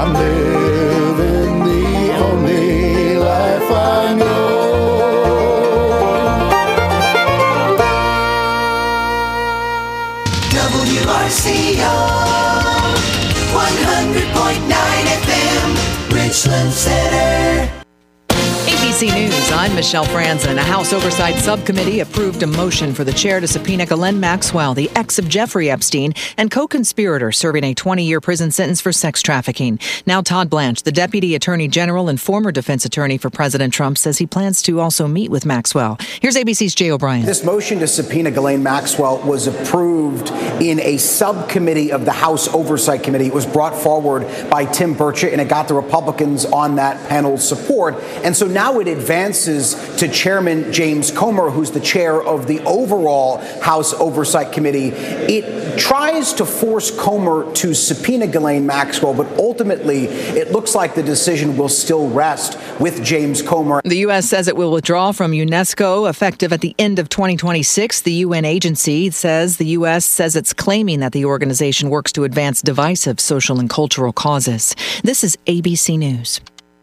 I'm living the only life I know. WRCO 100.9 FM, Richland Center. ABC News, I'm Michelle Franzen. A House Oversight Subcommittee approved a motion for the chair to subpoena Ghislaine Maxwell, the ex of Jeffrey Epstein and co-conspirator serving a 20-year prison sentence for sex trafficking. Now Todd Blanche, the Deputy Attorney General and former defense attorney for President Trump, says he plans to also meet with Maxwell. Here's ABC's Jay O'Brien. This motion to subpoena Ghislaine Maxwell was approved in a subcommittee of the House Oversight Committee. It was brought forward by Tim Burchett, and it got the Republicans on that panel's support. And so now it advances to Chairman James Comer, who's the chair of the overall House Oversight Committee. It tries to force Comer to subpoena Ghislaine Maxwell, but ultimately it looks like the decision will still rest with James Comer. The U.S. says it will withdraw from UNESCO effective at the end of 2026. The UN agency says the U.S. says it's claiming that the organization works to advance divisive social and cultural causes. This is ABC News.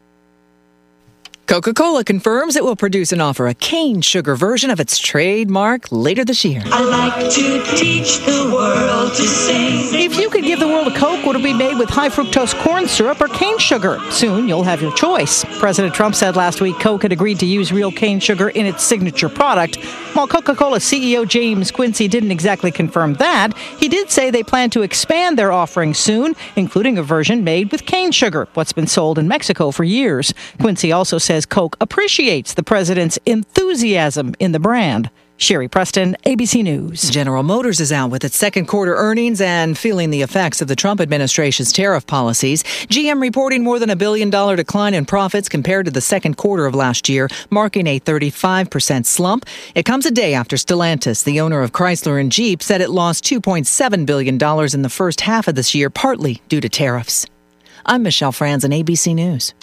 Coca-Cola confirms it will produce and offer a cane sugar version of its trademark later this year. I like to teach the world to sing. If you could give the world a Coke, would it be made with high fructose corn syrup or cane sugar? Soon you'll have your choice. President Trump said last week Coke had agreed to use real cane sugar in its signature product. While Coca-Cola CEO James Quincy didn't exactly confirm that, he did say they plan to expand their offering soon, including a version made with cane sugar, what's been sold in Mexico for years. Quincy also says Coke appreciates the president's enthusiasm in the brand. Sherry Preston, ABC News. General Motors is out with its second quarter earnings and feeling the effects of the Trump administration's tariff policies. GM reporting more than $1 billion decline in profits compared to the second quarter of last year, marking a 35% slump. It comes a day after Stellantis, the owner of Chrysler and Jeep, said it lost $2.7 billion in the first half of this year, partly due to tariffs. I'm Michelle Franzen, ABC News.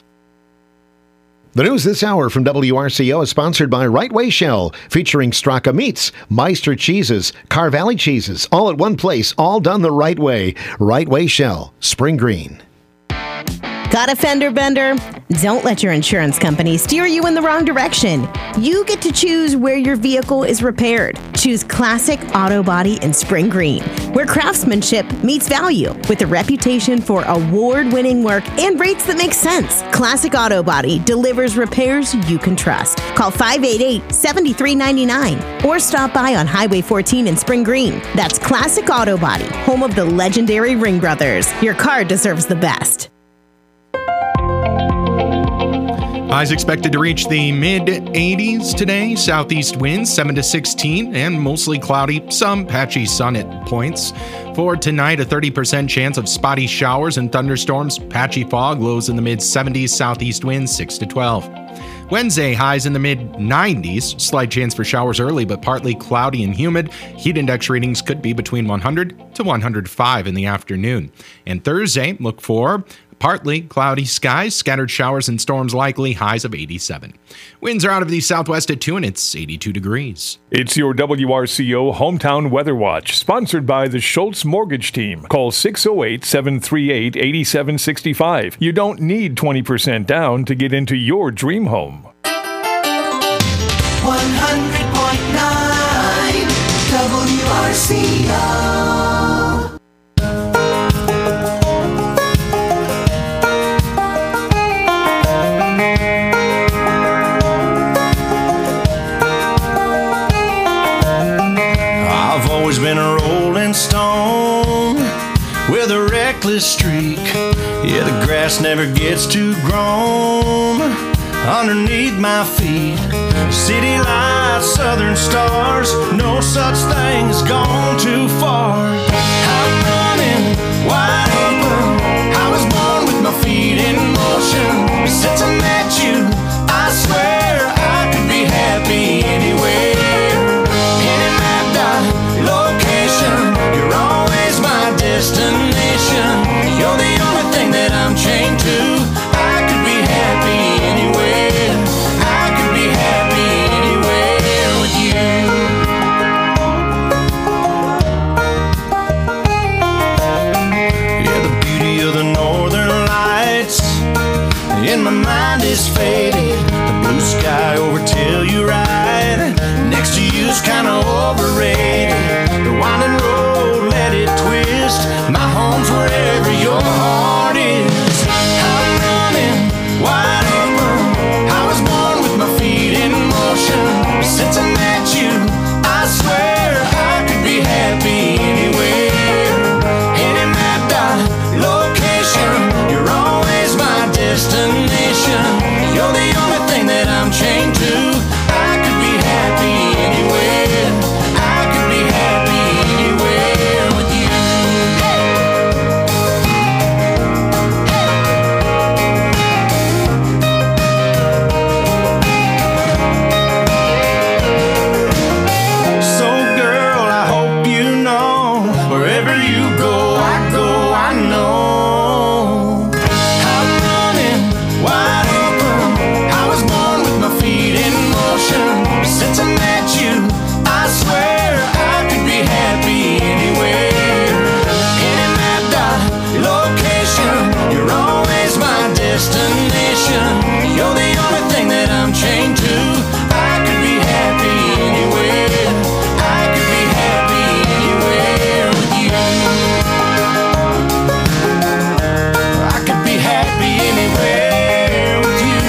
The news this hour from WRCO is sponsored by Right Way Shell, featuring Straka Meats, Meister Cheeses, Carvalli Cheeses, all at one place, all done the right way. Right Way Shell, Spring Green. Got a fender bender? Don't let your insurance company steer you in the wrong direction. You get to choose where your vehicle is repaired. Choose Classic Auto Body in Spring Green, where craftsmanship meets value with a reputation for award-winning work and rates that make sense. Classic Auto Body delivers repairs you can trust. Call 588-7399 or stop by on Highway 14 in Spring Green. That's Classic Auto Body, home of the legendary Ring Brothers. Your car deserves the best. Highs expected to reach the mid-80s today. Southeast winds 7 to 16 and mostly cloudy, some patchy sun at points. For tonight, a 30% chance of spotty showers and thunderstorms, patchy fog, lows in the mid-70s, southeast winds 6 to 12. Wednesday, highs in the mid-90s, slight chance for showers early but partly cloudy and humid. Heat index readings could be between 100 to 105 in the afternoon. And Thursday, look for partly cloudy skies, scattered showers and storms likely, highs of 87. Winds are out of the southwest at 2 and it's 82 degrees. It's your WRCO Hometown Weather Watch, sponsored by the Schultz Mortgage Team. Call 608-738-8765. You don't need 20% down to get into your dream home. 100.9 WRCO. Been a rolling stone with a reckless streak. Yeah, the grass never gets too grown underneath my feet. City lights, southern stars, no such thing as gone too far. I'm running wide open. I was born with my feet in motion. Since I met you, I swear I could be happy anywhere. You're always my destination. You're the only thing that I'm chained to. I could be happy anywhere. I could be happy anywhere with you. and my mind is faded. The blue sky over Telluride next to you's kinda overrated. The winding road, let it twist. My home's wherever your heart is. I'm running wide open. I was born with my feet in motion. Since I met you, I swear I could be happy anywhere. Any mapped out location, you're always my destination. You're the only thing that I'm chained to. I could be happy anywhere. I could be happy anywhere with you. So girl, I hope you know, wherever you go, I know. I'm running wide open. I was born with my feet in motion. Since I met you, I swear I could be happy anywhere. Any mapped out location, you're always my destination. You're the only thing that I'm chained to. I could be happy anywhere. I could be happy anywhere with you. I could be happy anywhere with you.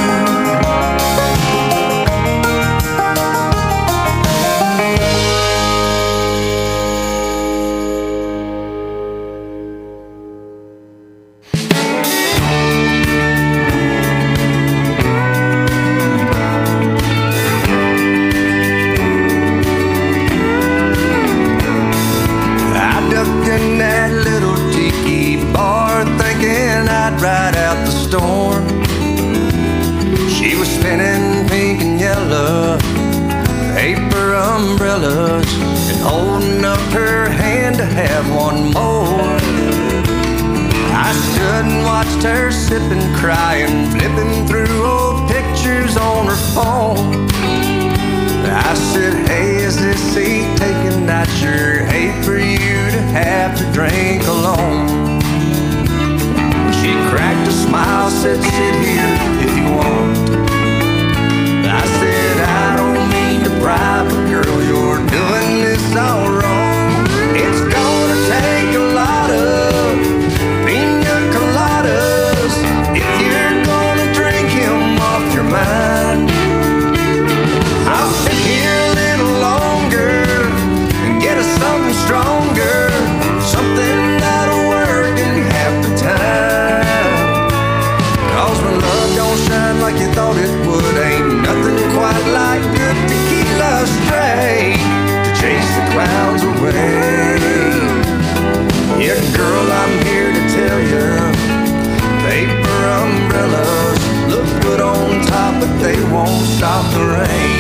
I ducked in that little tiki bar thinking I'd ride out the storm. She was spinning pink and yellow paper umbrellas and holding up her hand to have one more. I stood and watched her sipping, crying, flipping through old pictures on her phone. I said, hey, is this seat taken? I'd sure hate for you to have to drink alone. She cracked a smile, said, sit here if you want. I said, I don't mean to pry, but girl, you're doing this all wrong. It's gonna take a lot of pina coladas if you're gonna drink him off your mind. I'll sit here a little longer and get us something stronger, something that'll work in half the time. 'Cause when love don't shine like you thought it would, ain't nothing quite like good tequila straight to chase the clouds away. Yeah, girl, I'm here to tell you, paper umbrellas look good on top, but they won't stop the rain.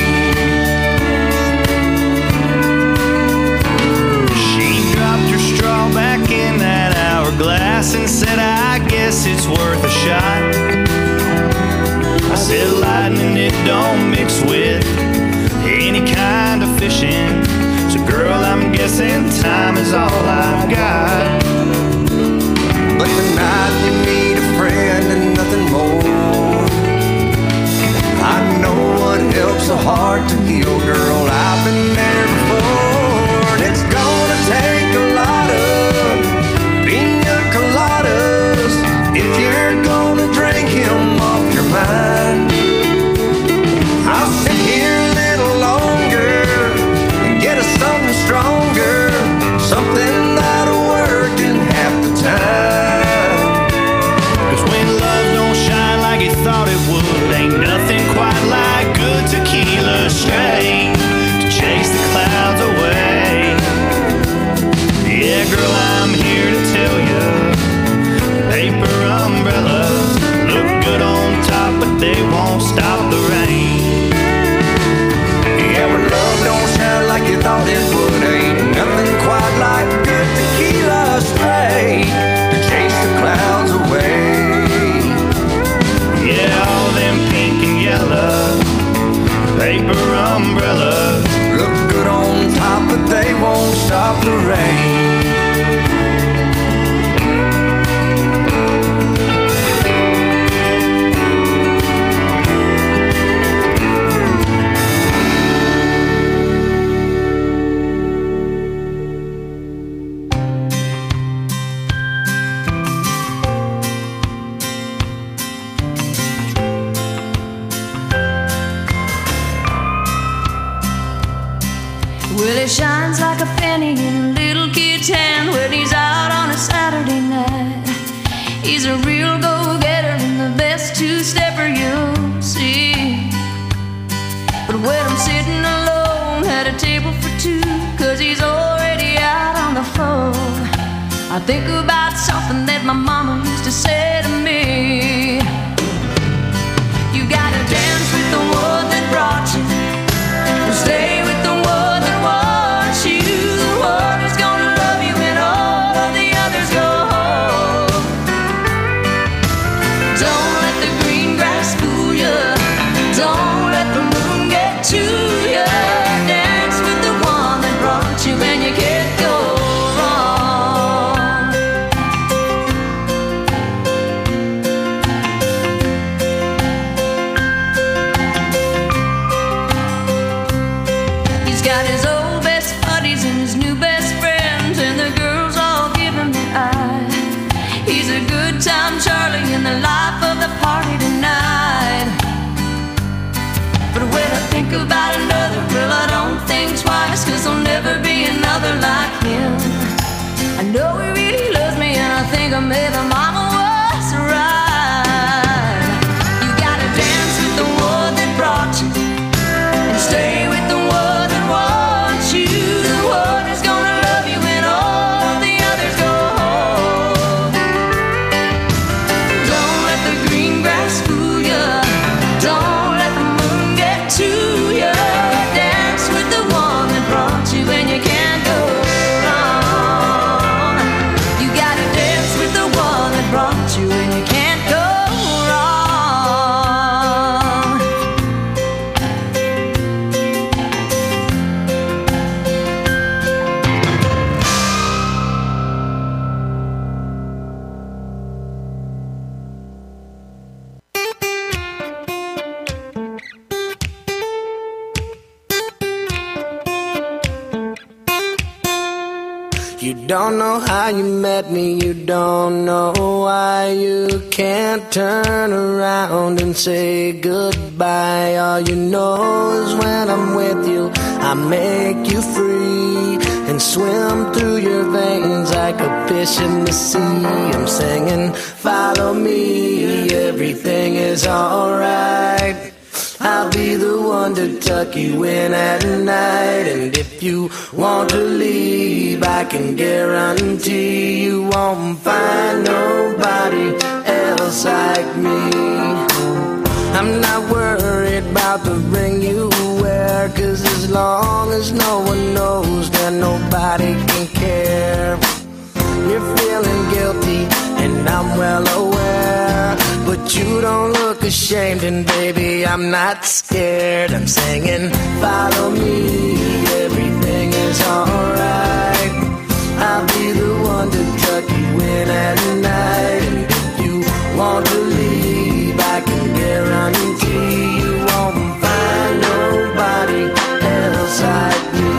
She dropped her straw back in that hourglass and said, I guess it's worth a shot. I said, lightning, it don't mix with any kind of fishing. So girl, I'm guessing time is all I've got. But tonight you need a friend and nothing more. I know what helps a heart to heal, girl. I've been there before. And it's gonna take a lot of pina coladas if you're gonna drink him off your mind. I'll sit here a little longer and get us something stronger, something that'll work two-stepper, you'll see. But when I'm sitting alone at a table for two, 'cause he's already out on the phone, I think about something that my mama used to say to me. You gotta dance with the one that brought you, and stay with the one that wants you, the one who's gonna love you when all of the others go home. Don't let the green grass fool you, don't let the moon get to you. Dance with the one that brought you, and you can't go wrong. He's got his old best buddies and his new best friends, and the girls all give him the eye. He's a good time Charlie in the life of the party tonight. But when I think about another, well, I don't think twice, 'cause there'll never be another like him. I know he really loves me, and I think maybe mama was right. You gotta dance with the one that brought you, and stay with the one that wants you, the one who's gonna love you when all of the others go home. Don't let the green grass fool you, don't let the moon get to you. Dance with the one that brought you, and you can't go wrong. You gotta dance with the one that brought you, and you can't go wrong. You don't know how you met me, you don't know why you can't turn around and say goodbye. All you know is when I'm with you, I make you free and swim through your veins like a fish in the sea. I'm singing, follow me, everything is alright. I'll be the one to tuck you in at night. And if you want to leave, I can guarantee you won't find nobody else like me. I'm not worried about the ring you wear, 'cause as long as no one knows, then nobody can care. You're feeling guilty, and I'm well aware, but you don't look ashamed, and baby, I'm not scared. I'm singing, follow me, everything is alright. I'll be the one to tuck you in at night. And if you want to leave, I can guarantee you won't find nobody else like me.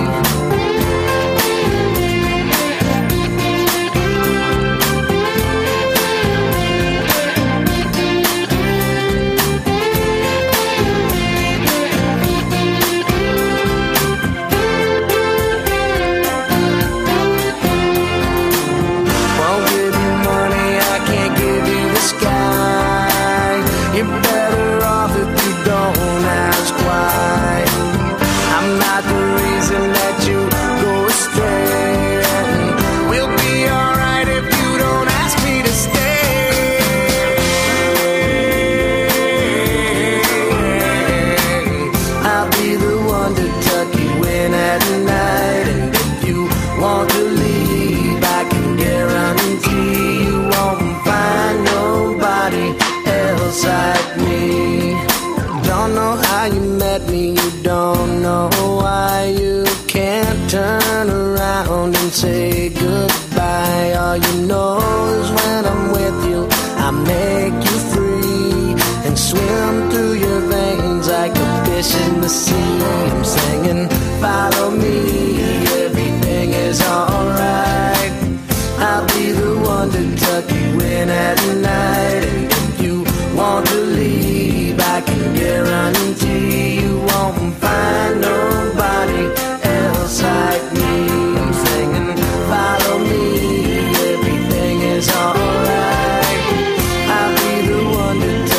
You're better off if you don't ask why. I'm not the reason that you go astray, and we'll be alright if you don't ask me to stay. I'll be the one to tuck you in at night, and if you want to leave, I can guarantee you won't find nobody else like me. Don't know how you met me, you don't know why you can't turn around and say goodbye. All you know is when I'm with you, I make you free and swim through your veins like a fish in the sea. I'm singing, follow me, everything is alright. I'll be the one to tuck you in at night. And if you want to leave, I can guarantee you won't find nobody else like me. I'm singing, follow me, everything is alright. I'll be the one to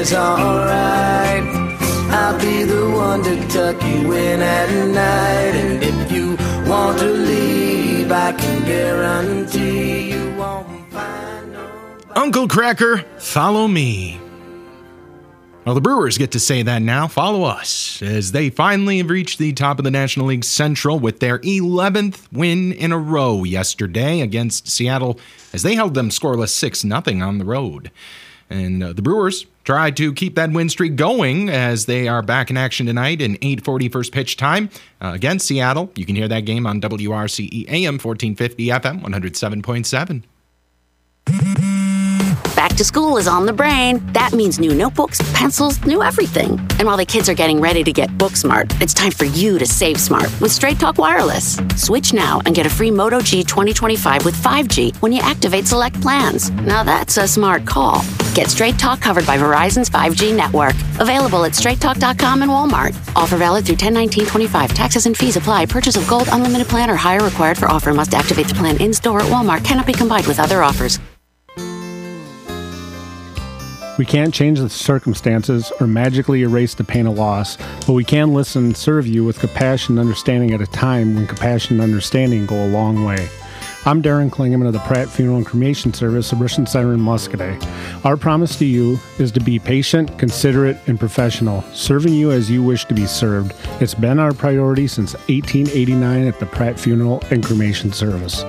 is alright. I'll be the one to tuck you in at night. And if you want to leave, I can guarantee you won't find nobody. Uncle Cracker, follow me. Well, the Brewers get to say that now. Follow us, as they finally have reached the top of the National League Central with their 11th win in a row yesterday against Seattle, as they held them scoreless 6-0 on the road. And the Brewers tried to keep that win streak going as they are back in action tonight in 8:40 first pitch time against Seattle. You can hear that game on WRCE AM 1450 FM 107.7. Back to school is on the brain. That means new notebooks, pencils, new everything. And while the kids are getting ready to get book smart, it's time for you to save smart with Straight Talk Wireless. Switch now and get a free Moto G 2025 with 5G when you activate select plans. Now that's a smart call. Get Straight Talk covered by Verizon's 5G network. Available at straighttalk.com and Walmart. Offer valid through 10/19/25. Taxes and fees apply. Purchase of Gold Unlimited plan or higher required for offer. Must activate the plan in-store at Walmart. Cannot be combined with other offers. We can't change the circumstances or magically erase the pain of loss, but we can listen and serve you with compassion and understanding at a time when compassion and understanding go a long way. I'm Darren Klingeman of the Pratt Funeral and Cremation Service of Richland Center in Muscadet. Our promise to you is to be patient, considerate, and professional, serving you as you wish to be served. It's been our priority since 1889 at the Pratt Funeral and Cremation Service.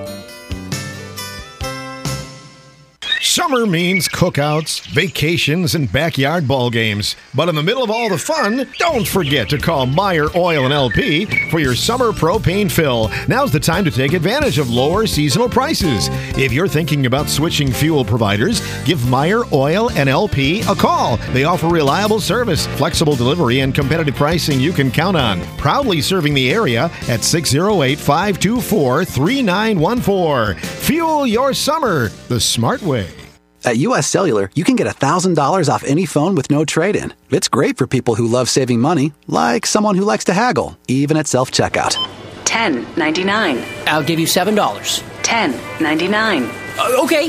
Summer means cookouts, vacations, and backyard ball games. But in the middle of all the fun, don't forget to call Meyer Oil and LP for your summer propane fill. Now's the time to take advantage of lower seasonal prices. If you're thinking about switching fuel providers, give Meyer Oil and LP a call. They offer reliable service, flexible delivery, and competitive pricing you can count on. Proudly serving the area at 608-524-3914. Fuel your summer the smart way. At U.S. Cellular, you can get $1,000 off any phone with no trade-in. It's great for people who love saving money, like someone who likes to haggle, even at self-checkout. $10.99. I'll give you $7. $10.99. Okay,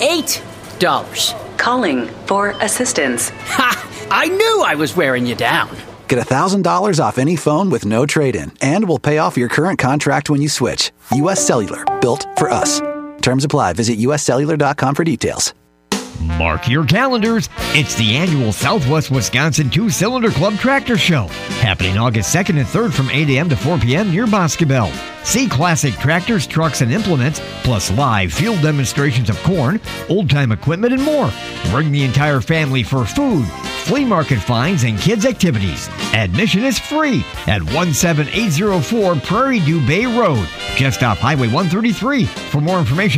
$8. Calling for assistance. Ha! I knew I was wearing you down. Get $1,000 off any phone with no trade-in, and we'll pay off your current contract when you switch. U.S. Cellular, built for us. Terms apply. Visit uscellular.com for details. Mark your calendars. It's the annual Southwest Wisconsin Two-Cylinder Club Tractor Show, happening August 2nd and 3rd from 8 a.m. to 4 p.m. near Boscobel. See classic tractors, trucks, and implements, plus live field demonstrations of corn, old-time equipment, and more. Bring the entire family for food, flea market finds, and kids' activities. Admission is free at 17804 Prairie du Bay Road, just off Highway 133. For more information,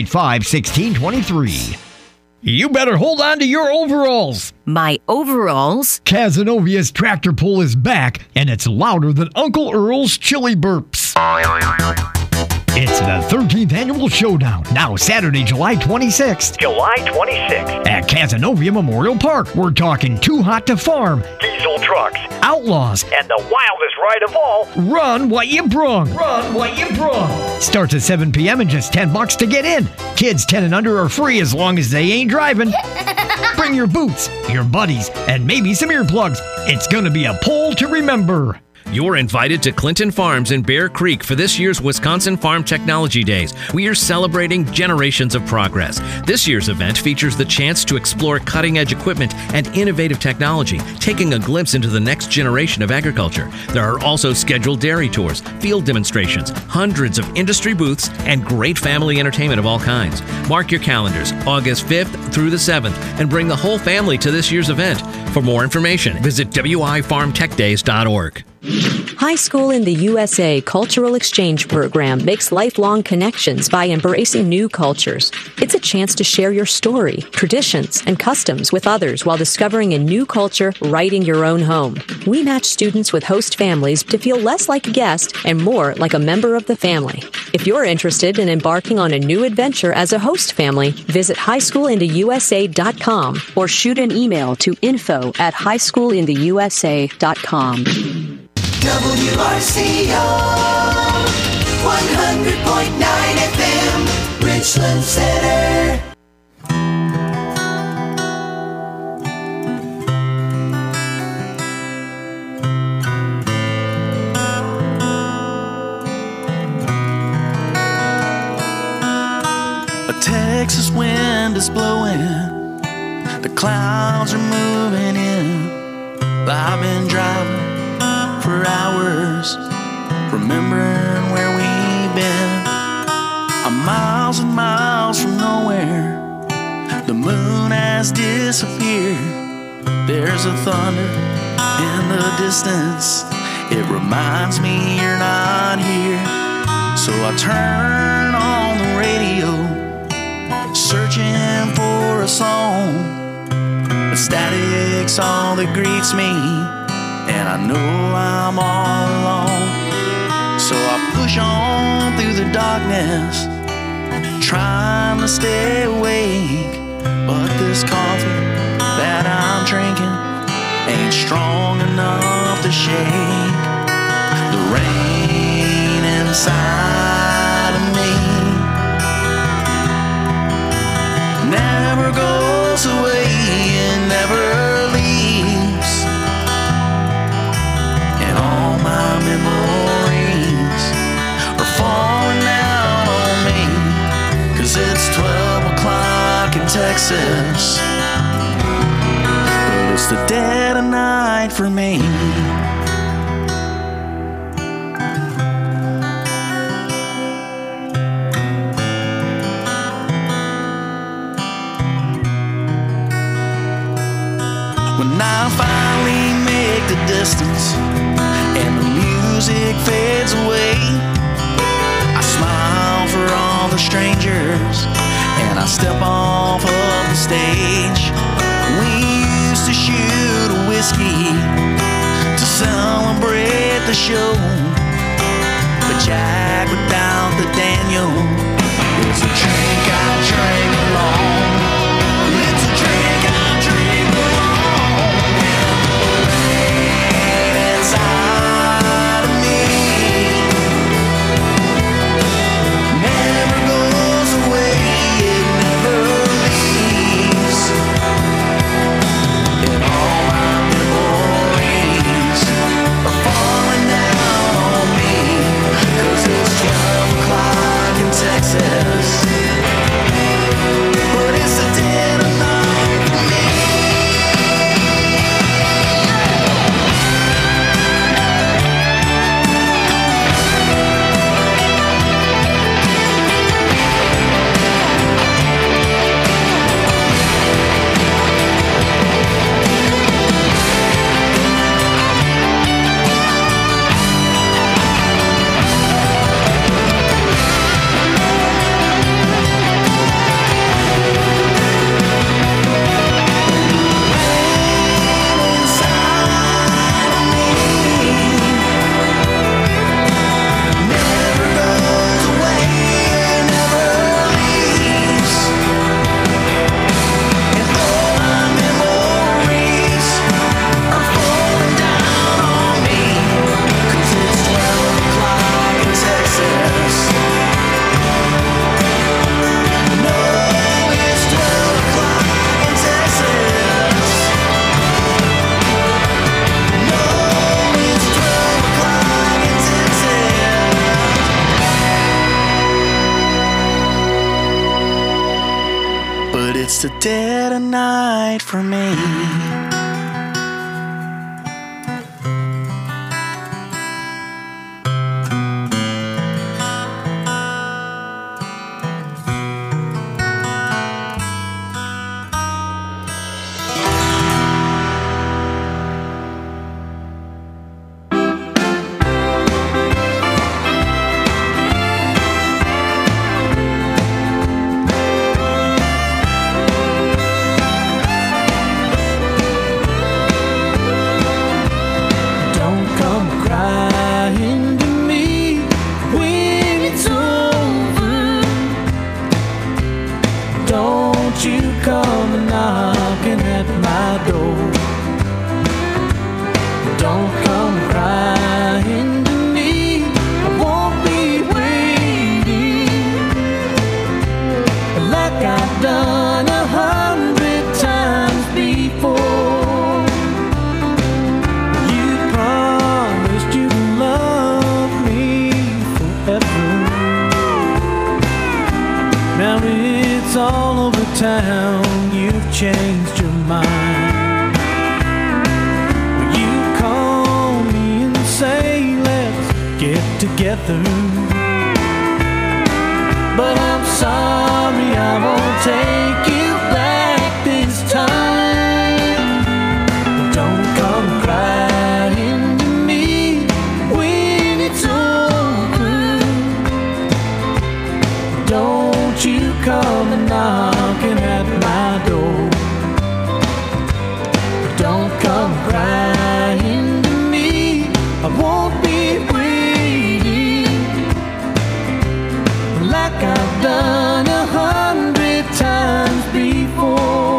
485-1623. You better hold on to your overalls. My overalls? Cazenovia's tractor pull is back, and it's louder than Uncle Earl's chili burps. It's the 13th Annual Showdown, now Saturday, July 26th. July 26th. At Cazenovia Memorial Park. We're talking Too Hot to Farm, diesel trucks, outlaws, and the wildest ride of all, Run What You Brung. Run What You Brung. Starts at 7 p.m. and just $10 to get in. Kids 10 and under are free as long as they ain't driving. Bring your boots, your buddies, and maybe some earplugs. It's gonna be a poll to remember. You're invited to Clinton Farms in Bear Creek for this year's Wisconsin Farm Technology Days. We are celebrating generations of progress. This year's event features the chance to explore cutting-edge equipment and innovative technology, taking a glimpse into the next generation of agriculture. There are also scheduled dairy tours, field demonstrations, hundreds of industry booths, and great family entertainment of all kinds. Mark your calendars, August 5th through the 7th, and bring the whole family to this year's event. For more information, visit wifarmtechdays.org. High School in the USA Cultural Exchange Program makes lifelong connections by embracing new cultures. It's a chance to share your story, traditions, and customs with others while discovering a new culture right in your own home. We match students with host families to feel less like a guest and more like a member of the family. If you're interested in embarking on a new adventure as a host family, visit highschoolintheusa.com or shoot an email to info@highschoolintheusa.com. WRCO 100.9 FM, Richland Center. wind is blowing, the clouds are moving in. I've been driving for hours, remembering where we've been. I'm miles and miles from nowhere. The moon has disappeared. There's a thunder in the distance. It reminds me you're not here. So I turn on the radio, searching for a song. But static's all that greets me, and I know I'm all alone. So I push on through the darkness, trying to stay awake. But this coffee that I'm drinking ain't strong enough to shake the rain inside of me. Never goes away and never leaves, and all my memories are falling down on me, 'cause it's 12 o'clock in Texas, but it's the dead of night for me. When I finally make the distance and the music fades away, I smile for all the strangers and I step off of the stage. We used to shoot a whiskey to celebrate the show, but Jack without the Daniel is a drink I drink alone. It's a drink I drink alone. And inside of me never goes away, it never leaves, and all my memories are falling down on me, 'cause it's 12 o'clock in Texas, but it's the dead of night for me. But it's the dead of night for me. Now it's all over town. together. But I'm sorry, I won't take you back this time. Don't come crying to me when it's over. Don't you come and knocking at my door. Don't come crying to me, I won't be waiting like I've done 100 times before.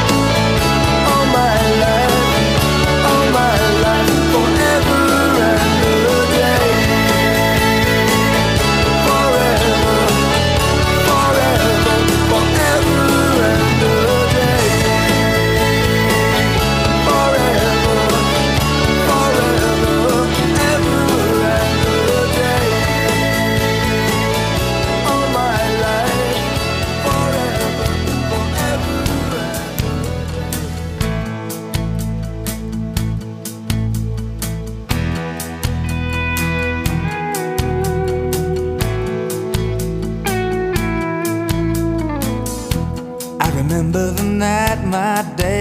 Forever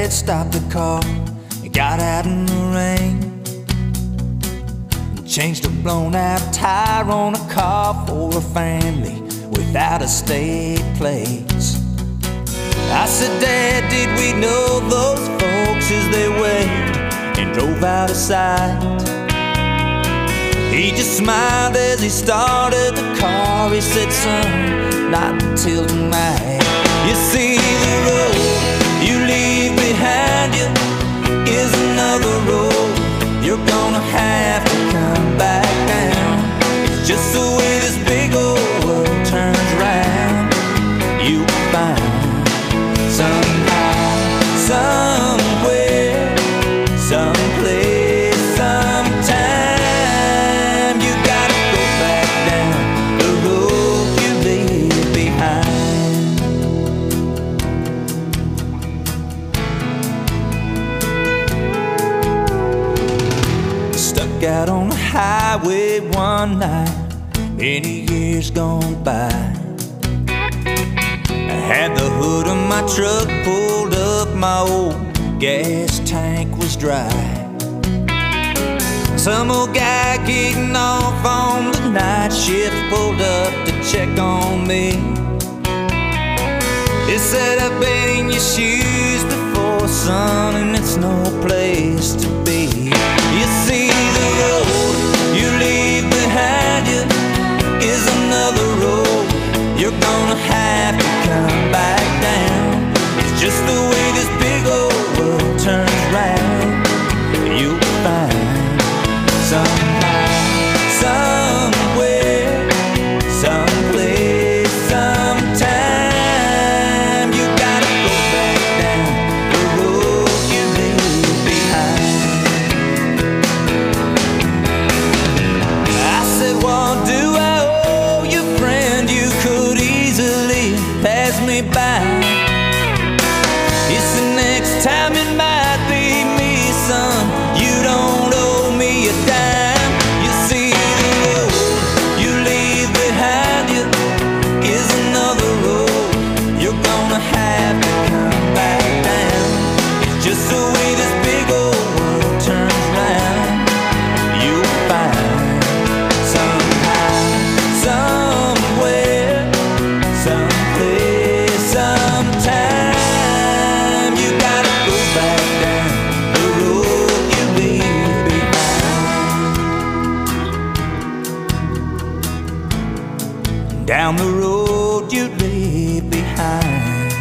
dad stopped the car and got out in the rain. Changed a blown out tire on a car for a family without a state place. I said, Dad, did we know those folks as they waved and drove out of sight? He just smiled as he started the car. He said, son, not until tonight. You see, the road you leave behind you is another road you're gonna have to come back down. It's just the way this big old world turns round. You'll find somehow, somewhere, someplace, sometime, you gotta go back down the road you leave behind. Stuck out on the highway one night, many years gone by. I had the hood of my truck pulled up, my old gas tank was dry. Some old guy getting off on the night shift pulled up to check on me. He said, I've been in your shoes before, son, and it's no place to be. You see, the road you leave behind you is another road you're gonna have to come back down. It's just the way this big old world turns round. You'll find somehow, somewhere, someplace, sometime, you gotta go back down the road you leave behind. I said, what do I owe you, friend? You could easily pass me by. He said, next time it might be me, son. You don't owe me a dime. You see, the road you leave behind you is another road you're gonna have to come back down. It's just the way this big old world turns round. You'll find somehow, somewhere, someplace, sometime, you gotta go back down the road you leave behind. Down the road you leave behind.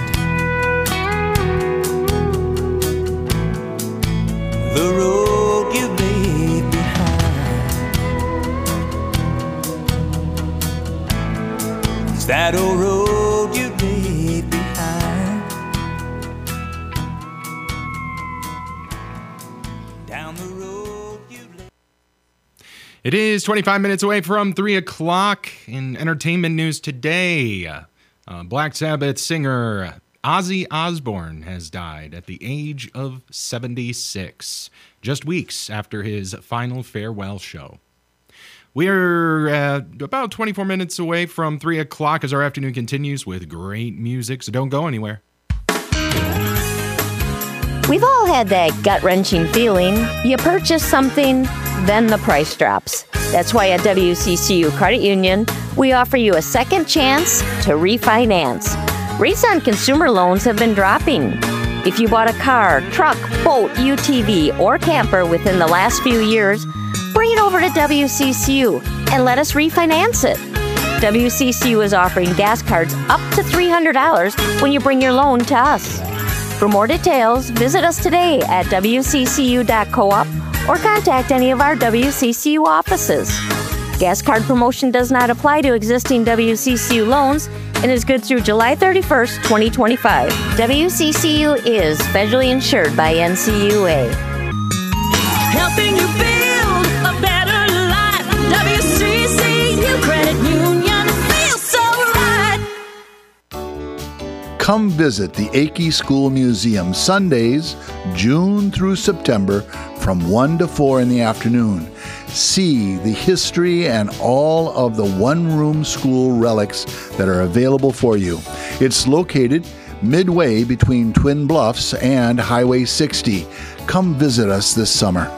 The road you leave behind. Is that old road you leave behind? Down the road you leave. It is 25 minutes away from 3 o'clock. In entertainment news today, Black Sabbath singer Ozzy Osbourne has died at the age of 76, just weeks after his final farewell show. We're about 24 minutes away from 3 o'clock as our afternoon continues with great music, so don't go anywhere. We've all had that gut-wrenching feeling. You purchase something, then the price drops. That's why at WCCU Credit Union, we offer you a second chance to refinance. Rates on consumer loans have been dropping. If you bought a car, truck, boat, UTV, or camper within the last few years, bring it over to WCCU and let us refinance it. WCCU is offering gas cards up to $300 when you bring your loan to us. For more details, visit us today at wccu.coop or contact any of our WCCU offices. Gas card promotion does not apply to existing WCCU loans and is good through July 31st, 2025. WCCU is federally insured by NCUA. Helping you build a better life. WCCU Credit Union feels so right. Come visit the Akey School Museum Sundays, June through September from 1 to 4 in the afternoon. See the history and all of the one-room school relics that are available for you. It's located midway between Twin Bluffs and Highway 60. Come visit us this summer.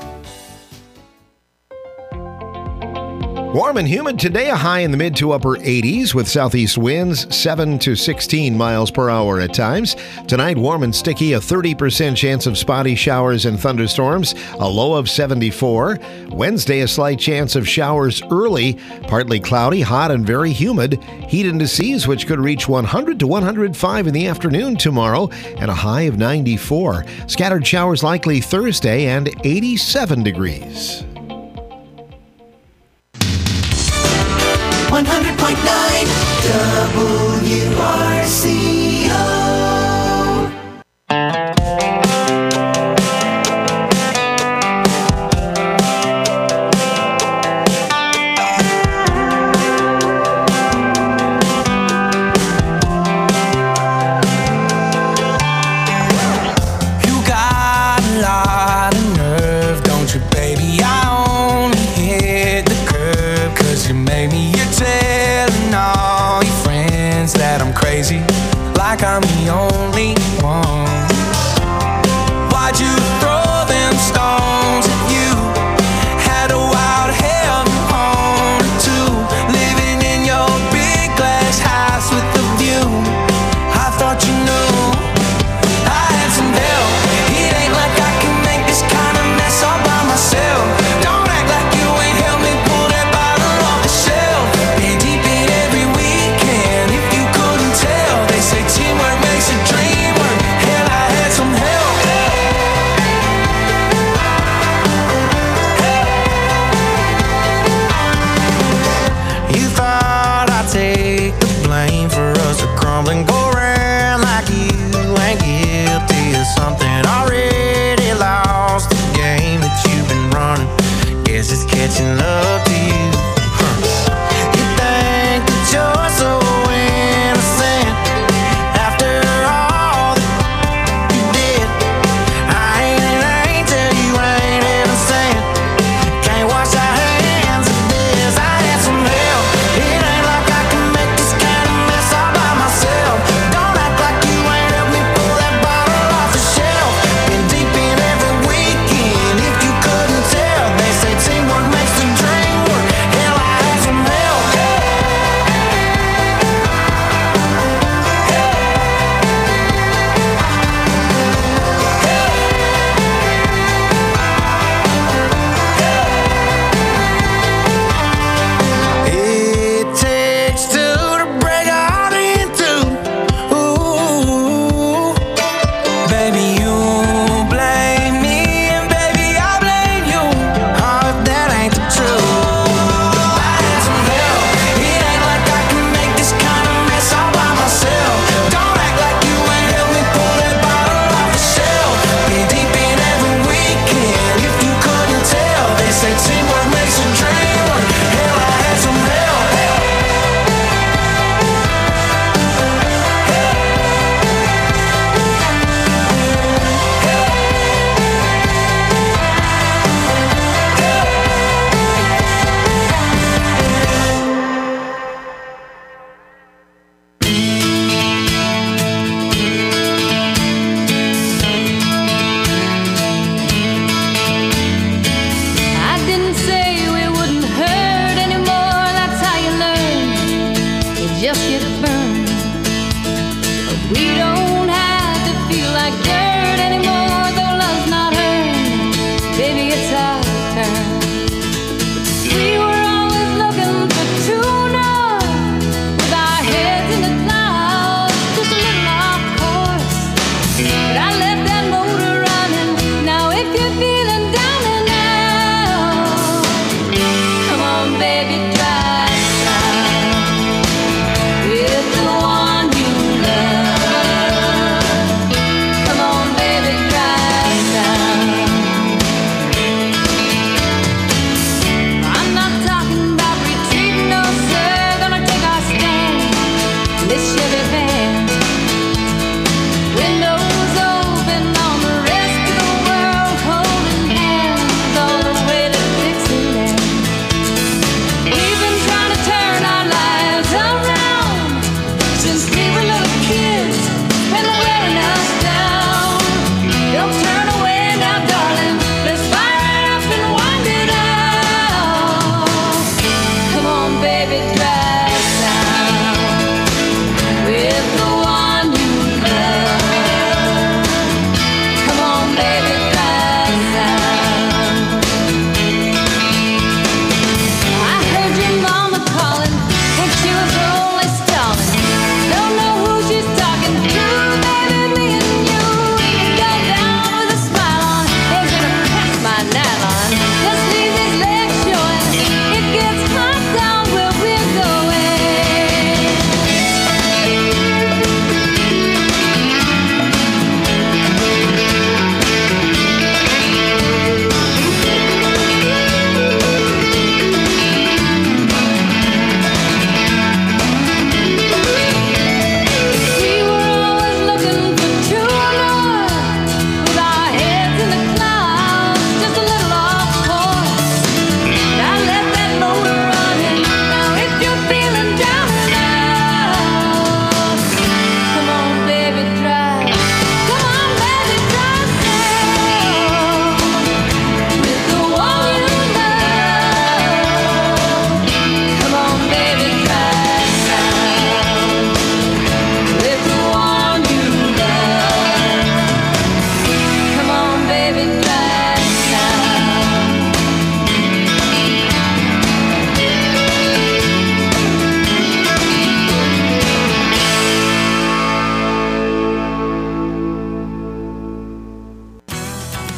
Warm and humid today, a high in the mid to upper 80s with southeast winds 7 to 16 miles per hour at times. Tonight, warm and sticky, a 30% chance of spotty showers and thunderstorms, a low of 74. Wednesday, a slight chance of showers early, partly cloudy, hot and very humid. Heat indices which could reach 100 to 105 in the afternoon tomorrow and a high of 94. Scattered showers likely Thursday and 87 degrees. 100.9 WRCO. You got a lot of nerve, don't you, baby? I only hit the curb 'cause you made me. You're telling all your friends that I'm crazy.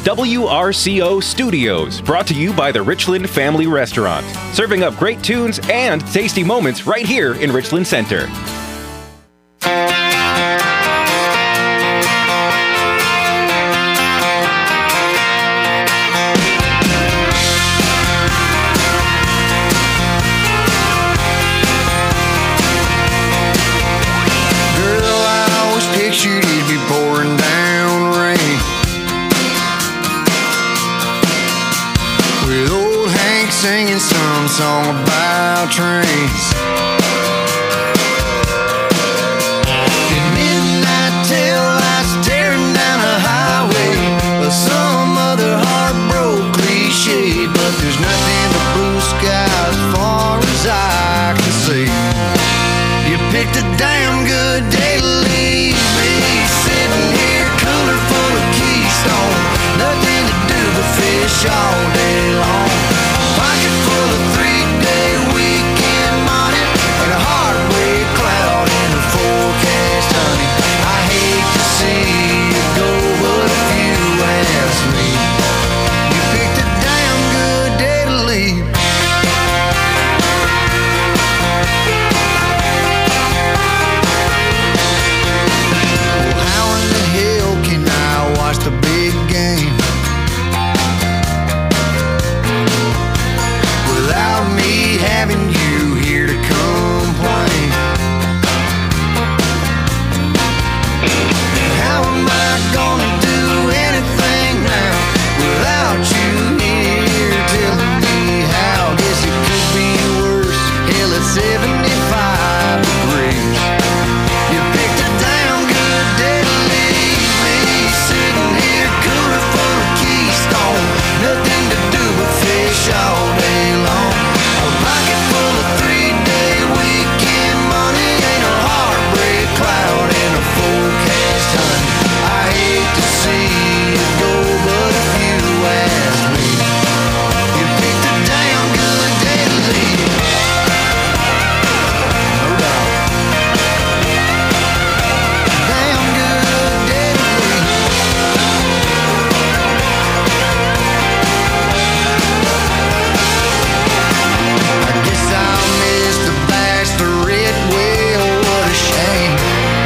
WRCO Studios, brought to you by the Richland Family Restaurant, serving up great tunes and tasty moments right here in Richland Center. Singing some song about trains. At midnight tail lights tearing down a highway, or some other heartbroken cliche. But there's nothing but blue sky as far as I can see. You picked a damn good day to leave me, sitting here cooler full of Keystone. Nothing to do but fish all day long. Pocket full of 3-day weekend money and a heartbreak cloud in the forecast, honey. I hate to see you go, but if you ask me, you picked a damn good day to leave. Well, how in the hell can I watch the big game without me having you here to complain? How am I gonna do anything now without you here telling me how? Guess it could be worse. Hell, it's 75 degrees. You picked a damn good day to leave me, sitting here cooler full of Keystone. Nothing to do but fish all day long. A pocket full of 3-day weekend money and a heartbreak cloud in a forecast, honey. I hate to see you go, but if you ask me, you picked a damn good day to leave. No doubt. Damn good day to leave. I guess I'll miss the bachelorette. Well, what a shame.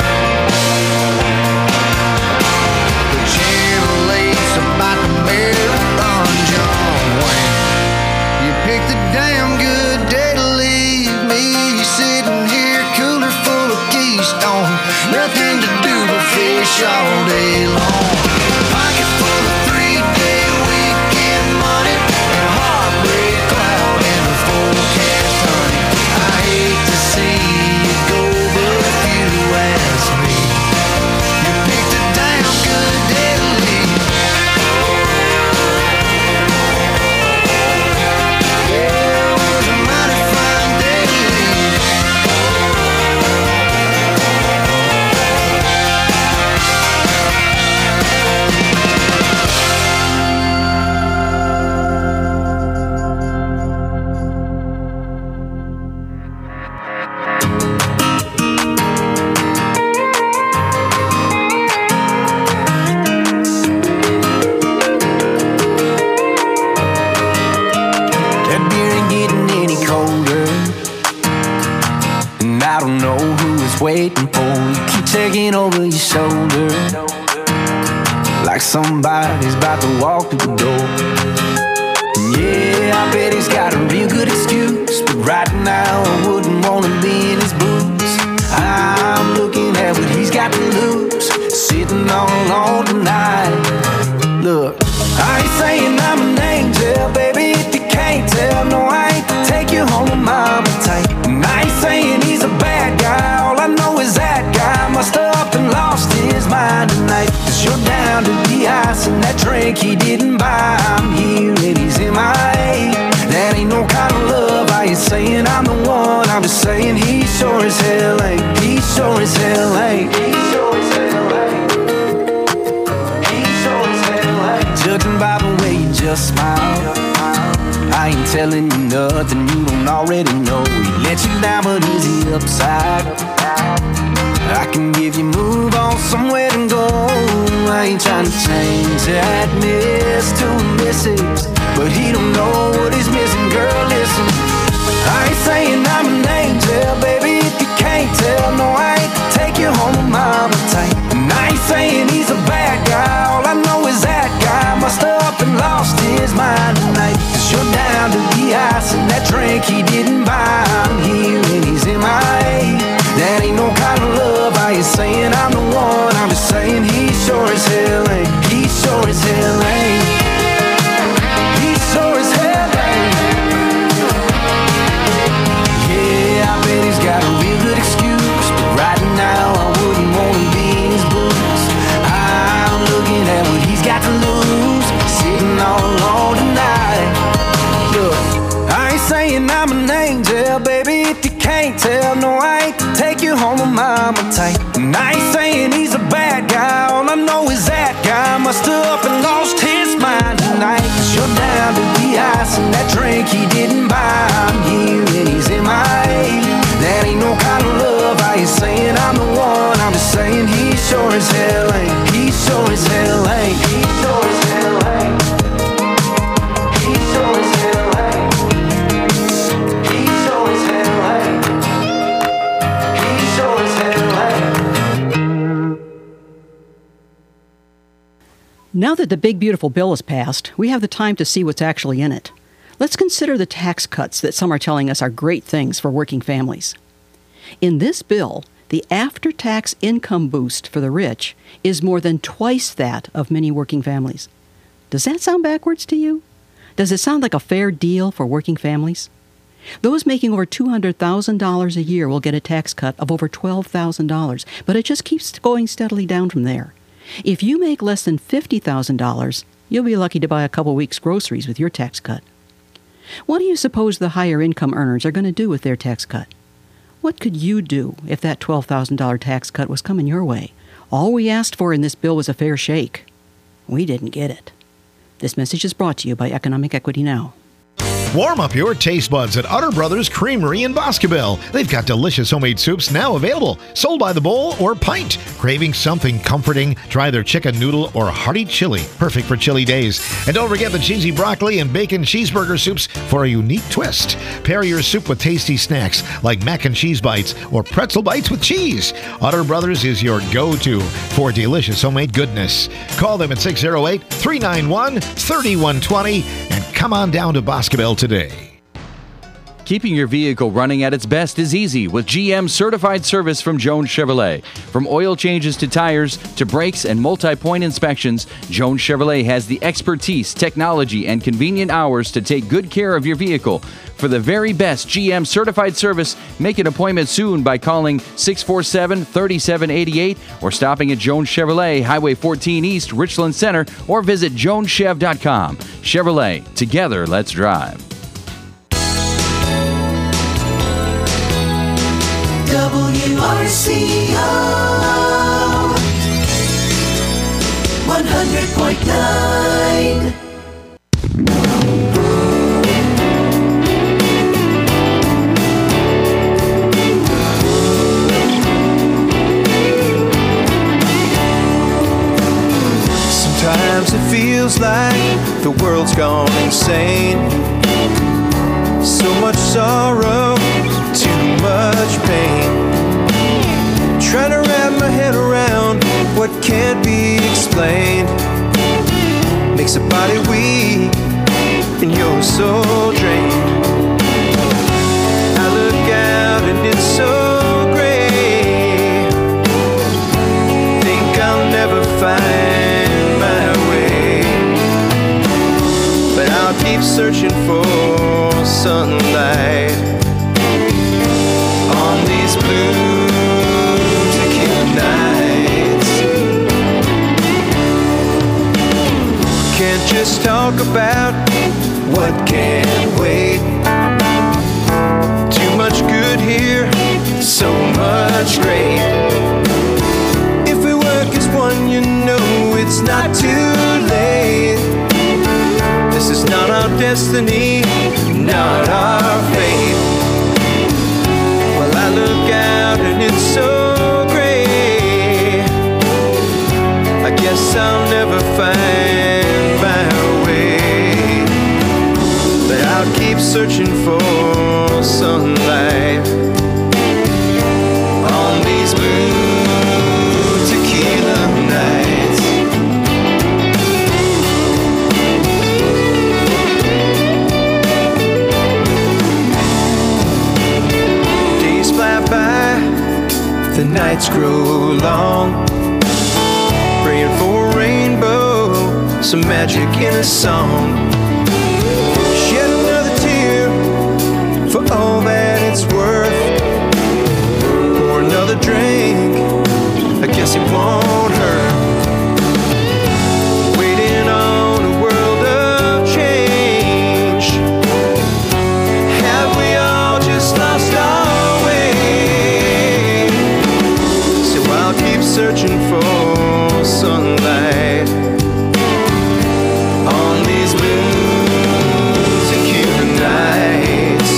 The Channel 8's about to marathon John Wayne. You picked a damn good day to leave me, sitting here cooler full of Keystone. Nothing to do but fish all day long. Pocket full of 3-day weekend money and a heartbreak cloud in the forecast, honey. I hate to see you go, but if you ask me, you picked a damn good day to leave. Yeah, it was a mighty fine day to leave. That beer ain't getting any colder, and I don't know who it's waiting for. You keep taking over your shoulder, like somebody's about to walk through the door. Yeah, I bet he's got a real good excuse, but right now I wouldn't wanna be in his boots. I'm looking at what he's got to lose, sitting all alone tonight. Look, I ain't saying I'm an angel, baby, if you can't tell. No, I ain't to take you home with mama tight. And I ain't saying he's a bad guy, all I know is that guy must have up and lost his mind tonight. 'Cause you're down to the ice and that drink he didn't buy. I'm here and he's MIA. That ain't no kind of love. I ain't saying I'm the one, I'm just saying he sure as hell ain't. He sure as hell ain't. He sure as hell ain't. He sure as hell ain't. Judging by the way you just smile, I ain't telling you nothing you don't already know. He let you down, but is he upside? I can give you move on somewhere to go. I ain't trying to change that miss to a missus, but he don't know what he's missing. Girl, listen, I ain't saying I'm an angel, baby, if you can't tell. No, I ain't take you home with mama tight. And I ain't saying he's a bad guy, all I know is that guy must have up and lost his mind tonight. Cause you're down to the ice and that drink he didn't buy. I'm here and he's MIA. That ain't no kind of love. I ain't saying I'm the one, I'm just saying he sure as hell ain't. He sure as hell ain't. He sure as hell ain't. Yeah, I bet he's got a real good excuse, but right now I wouldn't want to be in his boots. I'm looking at what he's got to lose, sitting all alone tonight. Look, I ain't saying I'm an angel, baby, if you can't tell. No, I ain't take you home with mama tight. And I ain't saying he's a bad guy, all I know is that guy must have up and lost his mind tonight. Cause you're down to the ice and that drink he didn't buy. I'm here and he's MIA. That ain't no kind of love. I ain't saying I'm the one, I'm just saying he sure as hell ain't. He sure as hell ain't. He sure as hell ain't. He sure as hell ain't. He sure as hell ain't. He sure as hell ain't. Now that the big beautiful bill is passed, we have the time to see what's actually in it. Let's consider the tax cuts that some are telling us are great things for working families. In this bill, the after-tax income boost for the rich is more than twice that of many working families. Does that sound backwards to you? Does it sound like a fair deal for working families? Those making over $200,000 a year will get a tax cut of over $12,000, but it just keeps going steadily down from there. If you make less than $50,000, you'll be lucky to buy a couple weeks' groceries with your tax cut. What do you suppose the higher income earners are going to do with their tax cut? What could you do if that $12,000 tax cut was coming your way? All we asked for in this bill was a fair shake. We didn't get it. This message is brought to you by Economic Equity Now. Warm up your taste buds at Utter Brothers Creamery in Boscobel. They've got delicious homemade soups now available, sold by the bowl or pint. Craving something comforting? Try their chicken noodle or hearty chili, perfect for chilly days. And don't forget the cheesy broccoli and bacon cheeseburger soups for a unique twist. Pair your soup with tasty snacks like mac and cheese bites or pretzel bites with cheese. Utter Brothers is your go-to for delicious homemade goodness. Call them at 608-391-3120 and come on down to Boscobel today. Keeping your vehicle running at its best is easy with GM certified service from Jones Chevrolet. From oil changes to tires to brakes and multi-point inspections, Jones Chevrolet has the expertise, technology, and convenient hours to take good care of your vehicle. For the very best GM certified service, make an appointment soon by calling 647-3788 or stopping at Jones Chevrolet, Highway 14 East, Richland Center, or visit joneschev.com. Chevrolet, together, let's drive. WRCO 100.9. Sometimes it feels like the world's gone insane. So much sorrow, too much pain. Trying to wrap my head around what can't be explained. Makes a body weak and your soul drained. I look out and it's so gray. Think I'll never find my way, but I'll keep searching for sunlight on these blue tequila nights. Can't just talk about what can't wait. Too much good here, so much great. If we work as one, you know it's not too late. This is not our destiny, not our fate. Well, I look out and it's so great. I'll keep searching for sunlight on these blue tequila nights. Days fly by, the nights grow long, praying for a rainbow, some magic in a song. Shed another tear for all that it's worth. Pour another drink, I guess it won't hurt. Waiting on a world of change. Have we all just lost our way? So I'll keep searching for sunlight on these blue tequila nights.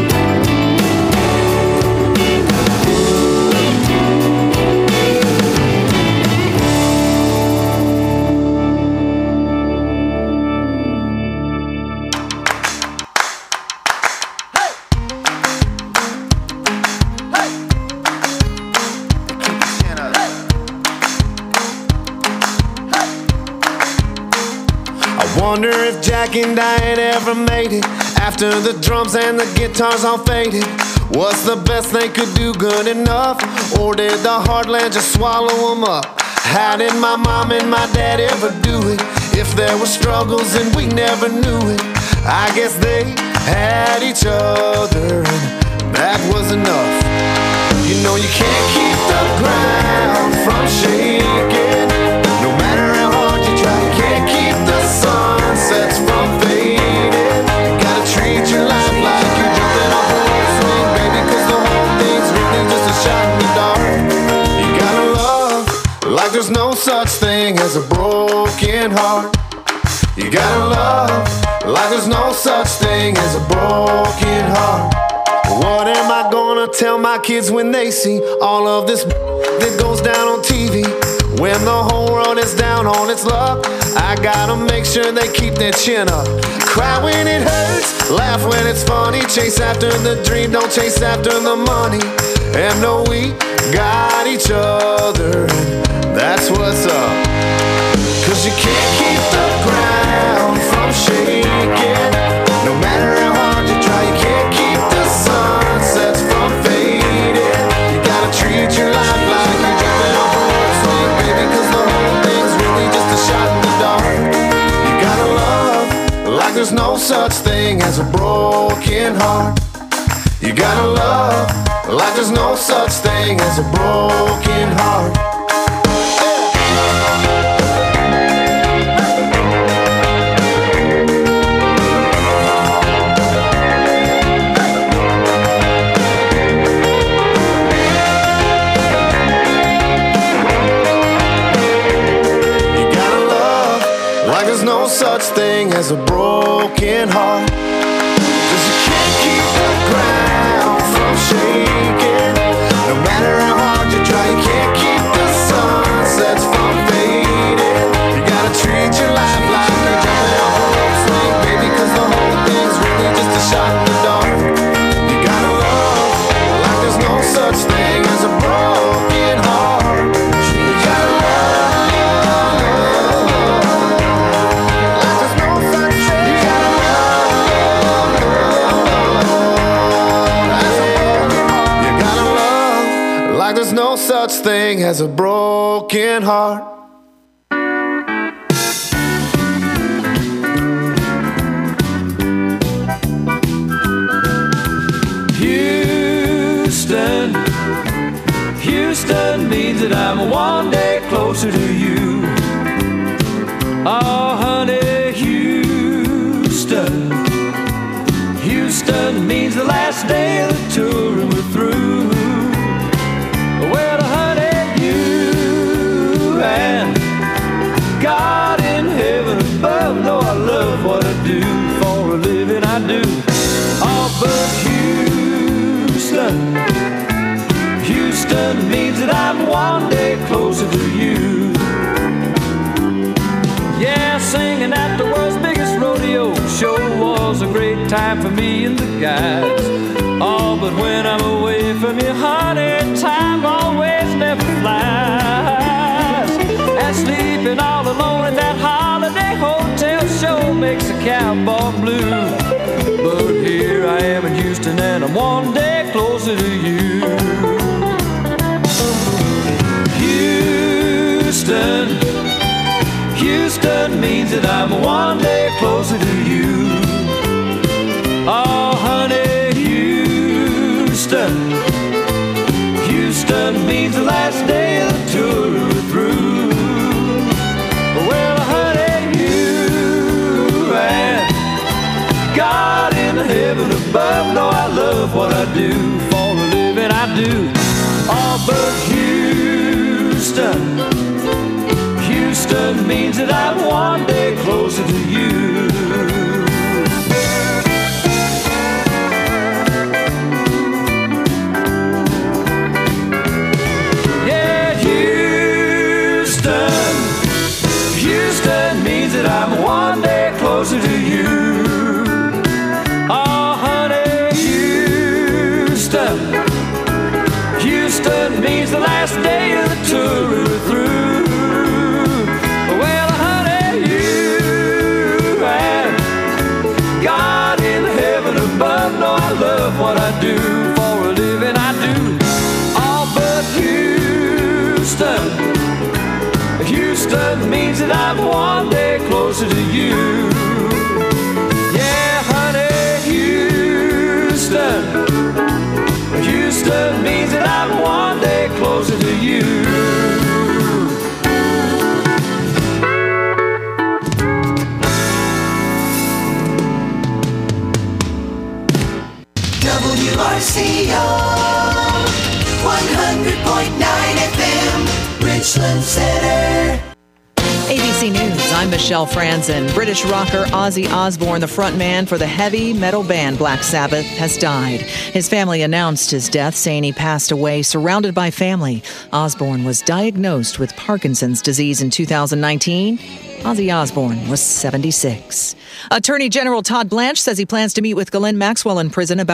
I wonder if Jack and Diane ever made it after the drums and the guitars all faded. Was the best they could do good enough, or did the heartland just swallow them up? How did my mom and my dad ever do it? If there were struggles and we never knew it, I guess they had each other and that was enough. You know you can't keep the ground from shaking, no matter how hard you try. You can't keep the sunsets from fading. You gotta treat your life like you're jumping off a wall swing, baby, cause the whole thing's really just a shot in the dark. You gotta love like there's no such thing as a broken heart. You gotta love like there's no such thing as a broken heart. What am I gonna tell my kids when they see all of this that goes down on TV? When the whole world is down on its luck, I gotta make sure they keep their chin up. Cry when it hurts, laugh when it's funny. Chase after the dream, don't chase after the money. And know we got each other, and that's what's up. Cause you can't keep the ground from shaking, no matter how hard you try. You can't keep the sunsets from fading. You gotta treat your life like you're jumping off a wall swing, baby, cause the whole thing's really just a shot in the dark. You gotta love like there's no such thing as a broken heart. You gotta love like there's no such thing as a broken heart. There's no such thing as a broken heart. Cause you can't keep the ground from shaking, no matter how hard you try. You can't keep the sunsets from fading. You gotta treat your life like you're jumping off a rope swing, baby, cause the whole thing's really just a shot in the dark. You gotta love like there's no such thing as a broken heart. You gotta love like there's no such thing as a broken heart. Houston, Houston means that I'm one day closer to you. Oh, honey, Houston, Houston means the last day of the tour and we're through. Well, honey, you and God in heaven above know I love what I do. For a living I do. Oh, but Houston, Houston means that I'm one day closer to you. Yeah, singing at the world's biggest rodeo show was a great time for me and the guys. Oh, but when I'm away from you, honey, time always never flies. And sleeping all alone in that holiday hotel sure makes a cowboy blue. But here I am in Houston and I'm one day closer to you. Houston, Houston means that I'm one day closer to you. Oh, honey, Houston, Houston means the last day of the tour is through. Well, honey, you and God in the heaven above know I love what I do. For a living I do. Oh, but Houston, Houston means that I'm one day closer to you. Yeah, Houston, Houston means that I'm one day closer to you. Oh, honey, Houston, Houston means the last day of the tour is through. Well, honey, you and God in heaven above know I love what I do. For a living I do. Oh, but Houston, Houston means that I'm one day closer to you. Yeah, honey, Houston, Houston means that I'm one day closer to you. WRCO 100.9 FM, Richland Center. ABC News, I'm Michelle Franzen. British rocker Ozzy Osbourne, the frontman for the heavy metal band Black Sabbath, has died. His family announced his death, saying he passed away surrounded by family. Osbourne was diagnosed with Parkinson's disease in 2019. Ozzy Osbourne was 76. Attorney General Todd Blanche says he plans to meet with Ghislaine Maxwell in prison about